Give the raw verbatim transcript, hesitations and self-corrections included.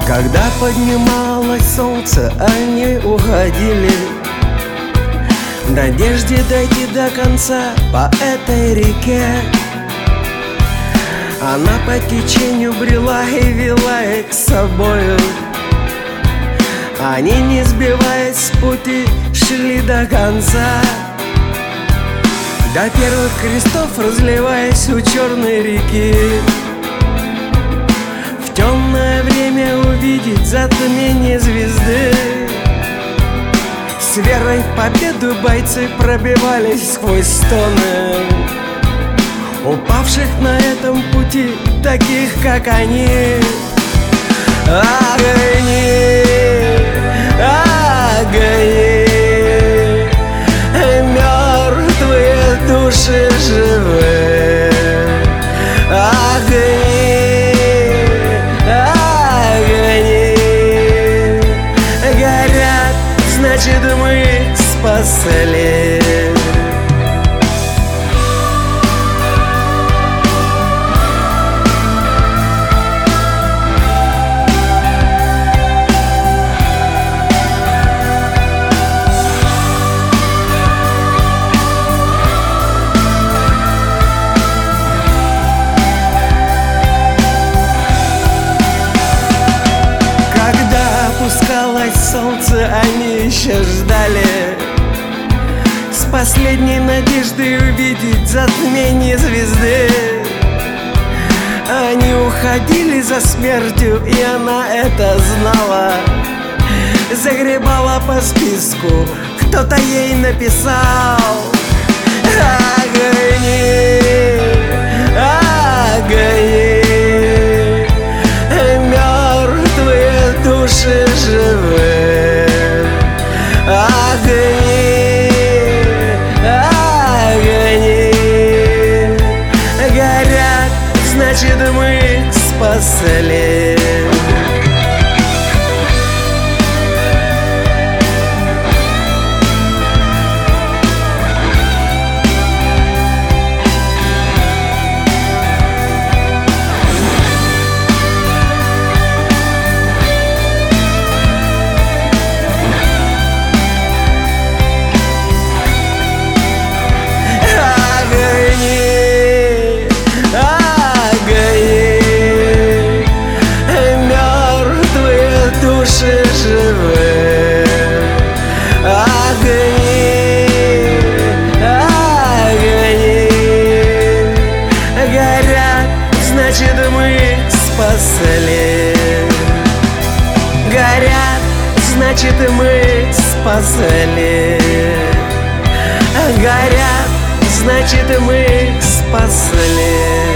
Когда поднималось солнце, они уходили в надежде дойти до конца по этой реке. Она по течению брела и вела их с собою. Они, не сбиваясь с пути, шли до конца, до первых крестов, разливаясь у черной реки. В темное время увидеть затмение звезды. С верой в победу бойцы пробивались сквозь стоны упавших на этом пути, таких как они. Огни, огни, мертвые души живы. Огни, огни, горят, значит мы их спасли. Опускалось солнце, они еще ждали, с последней надеждой увидеть затмение звезды. Они уходили за смертью, и она это знала. Загребала по списку, кто-то ей написал. Огни, огни, души живы. Огни, огни, горят, значит мы их спасли. Души живы. Огни, огни, горят, значит мы их спасли. Горят, значит мы их спасли. Горят, значит мы их спасли.